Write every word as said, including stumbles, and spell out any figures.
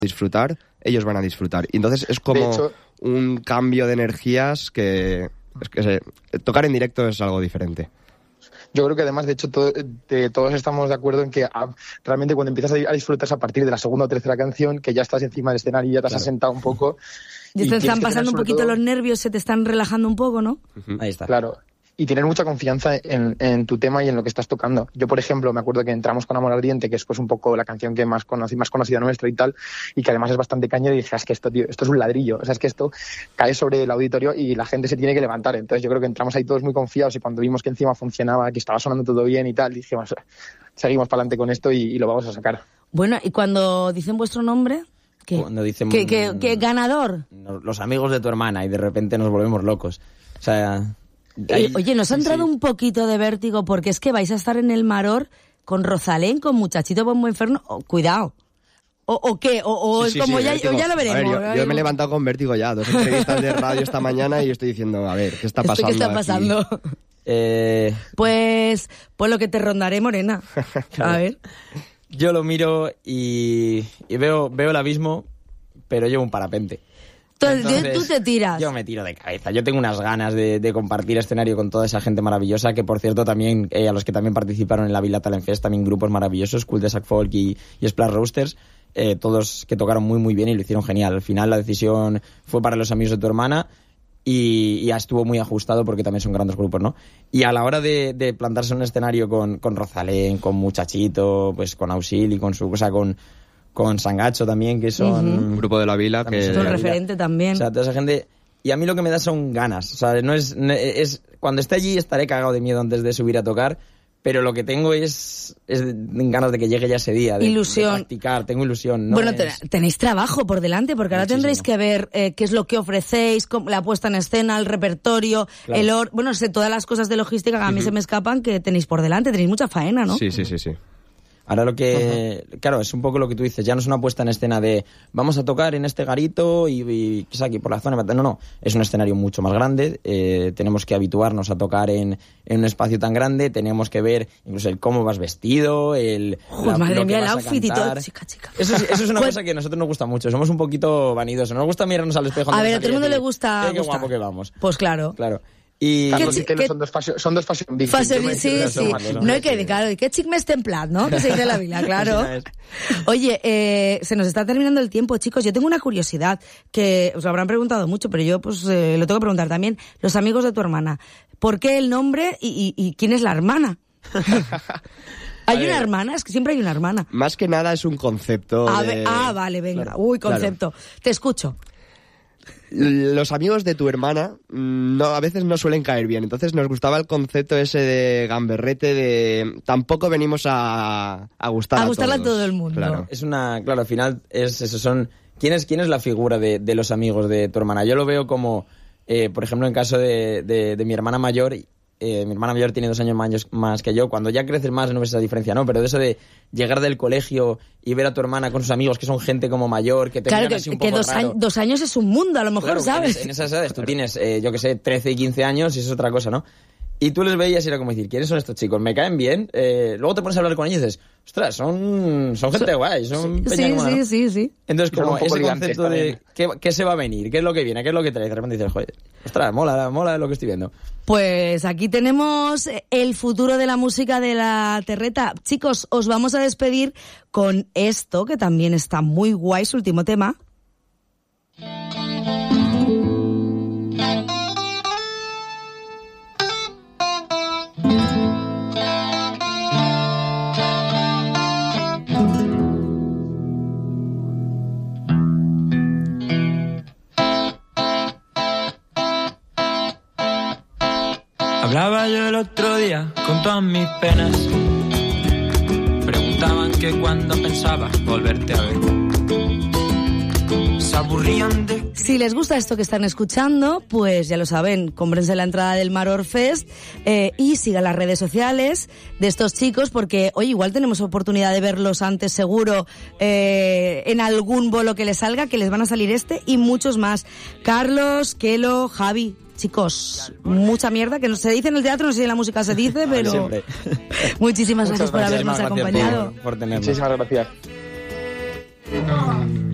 disfrutar, ellos van a disfrutar. Y entonces es como de hecho, un cambio de energías que... Es que se, tocar en directo es algo diferente. Yo creo que además, de hecho, todo, de, todos estamos de acuerdo en que a, realmente cuando empiezas a, a disfrutar a partir de la segunda o tercera canción, que ya estás encima del escenario y ya te has claro. asentado un poco. Y te están pasando un poquito todo... los nervios, se te están relajando un poco, ¿no? Uh-huh. Ahí está. Claro. Y tener mucha confianza en, en tu tema y en lo que estás tocando. Yo, por ejemplo, me acuerdo que entramos con Amor Ardiente, que es pues un poco la canción que más, conocí, más conocida nuestra y tal, y que además es bastante cañera, y dije, es que esto, tío, esto es un ladrillo, o sea, es que esto cae sobre el auditorio y la gente se tiene que levantar. Entonces yo creo que entramos ahí todos muy confiados, y cuando vimos que encima funcionaba, que estaba sonando todo bien y tal, dijimos, seguimos para adelante con esto y, y lo vamos a sacar. Bueno, y cuando dicen vuestro nombre... ¿Qué? Cuando dicen... ¿Qué, qué, qué ganador? Los amigos de tu hermana, y de repente nos volvemos locos. O sea... Ahí, Oye, ¿nos ha entrado sí. un poquito de vértigo? Porque es que vais a estar en el Maror con Rosalén, con Muchachito Bombo Inferno. Oh, cuidado. ¿O, o qué? ¿O, o sí, es sí, como sí, ya, vértigo. ya lo veremos? A ver, yo, yo me he levantado con vértigo ya. Dos entrevistas de radio esta mañana y estoy diciendo, a ver, ¿qué está pasando ¿Qué está pasando? Aquí? Eh... Pues, pues lo que te rondaré, Morena. Claro. A ver. Yo lo miro y, y veo, veo el abismo, pero llevo un parapente. Entonces, tú te tiras. Yo me tiro de cabeza. Yo tengo unas ganas de, de compartir escenario con toda esa gente maravillosa, que por cierto también, eh, a los que también participaron en la Villa Talent Fest, también grupos maravillosos, Cult de Sac Folk y, y Splash Roasters, eh, todos que tocaron muy muy bien y lo hicieron genial. Al final la decisión fue para los amigos de tu hermana y, y ya estuvo muy ajustado porque también son grandes grupos, ¿no? Y a la hora de, de plantarse en un escenario con, con Rosalén, con Muchachito, pues con Auxil y con su, o sea, con... con Sangacho también, que son... Uh-huh. Un grupo de la Vila que... Es un referente también. O sea, toda esa gente... Y a mí lo que me da son ganas. O sea, no es... No es cuando esté allí estaré cagado de miedo antes de subir a tocar, pero lo que tengo es, es ganas de que llegue ya ese día. De, ilusión. De practicar, tengo ilusión. ¿no? Bueno, es... tenéis trabajo por delante, porque ahora Muchísimo. tendréis que ver eh, qué es lo que ofrecéis, cómo, la puesta en escena, el repertorio, claro. el or... Bueno, sé, todas las cosas de logística que a mí uh-huh. se me escapan, que tenéis por delante, tenéis mucha faena, ¿no? Sí, sí, sí, sí. Ahora lo que... Uh-huh. Claro, es un poco lo que tú dices. Ya no es una puesta en escena de vamos a tocar en este garito y, y que es aquí por la zona. No, no. Es un escenario mucho más grande. Eh, tenemos que habituarnos a tocar en, en un espacio tan grande. Tenemos que ver incluso el cómo vas vestido, el... Uf, la, madre mía, el outfit y todo. Chica, chica. Eso, es, eso es una cosa que a nosotros nos gusta mucho. Somos un poquito vanidosos. Nos gusta mirarnos al espejo. A ver, a todo el mundo le gusta... Eh, qué guapo que vamos. Pues claro. Claro. Y Carlos y Kelo son dos fashion, son dos fashion big. Fashion, sí, sí. sí. No hay que, claro, ¿qué chic mes templad, no? Que se dice la Vila, claro. Oye, eh, se nos está terminando el tiempo, chicos. Yo tengo una curiosidad que os lo habrán preguntado mucho, pero yo pues eh, lo tengo que preguntar también. Los amigos de tu hermana, ¿por qué el nombre y, y, y quién es la hermana? ¿Hay ver, una hermana? Es que siempre hay una hermana. Más que nada es un concepto. A de... ver, ah, vale, venga. Claro, Uy, concepto. Claro. Te escucho. Los amigos de tu hermana no, a veces no suelen caer bien, entonces nos gustaba el concepto ese de gamberrete, de tampoco venimos a, a gustar a, a gustarle todos. a todo el mundo. Claro. Es una, claro, al final es eso, son ¿quién es quién es la figura de, de los amigos de tu hermana? Yo lo veo como, eh, por ejemplo, en caso de, de, de mi hermana mayor. Eh, mi hermana mayor tiene dos años más, más que yo. Cuando ya creces más no ves esa diferencia, ¿no? Pero de eso de llegar del colegio y ver a tu hermana con sus amigos, que son gente como mayor, que te claro, miran que, así un que poco dos, raro. años, dos años es un mundo, a lo mejor, claro, ¿sabes? En, en esas edades tú tienes, eh, yo que sé, trece y quince años y eso es otra cosa, ¿no? Y tú les veías y era como decir, ¿quiénes son estos chicos? ¿Me caen bien? Eh, luego te pones a hablar con ellos y dices, ostras, son, son gente so, guay, son sí, peña sí, como, sí, ¿no? sí, sí. Entonces, como ese concepto de ¿qué, ¿qué qué se va a venir? ¿Qué es lo que viene? ¿Qué es lo que trae? De repente dices, joder, ostras, mola, mola lo que estoy viendo. Pues aquí tenemos el futuro de la música de la terreta. Chicos, os vamos a despedir con esto, que también está muy guay, su último tema. Hablaba yo el otro día con todas mis penas. Preguntaban que cuando pensaba volverte a ver. Se aburrían de... Si les gusta esto que están escuchando, pues ya lo saben, cómprense la entrada del Maror Fest eh, y sigan las redes sociales de estos chicos, porque hoy igual tenemos oportunidad de verlos antes seguro eh, en algún bolo que les salga, que les van a salir este y muchos más. Carlos, Kelo, Javi. Chicos, mucha mierda, que no se dice en el teatro, no sé si en la música se dice, pero muchísimas gracias por habernos acompañado. Por, por tenernos. Muchísimas gracias.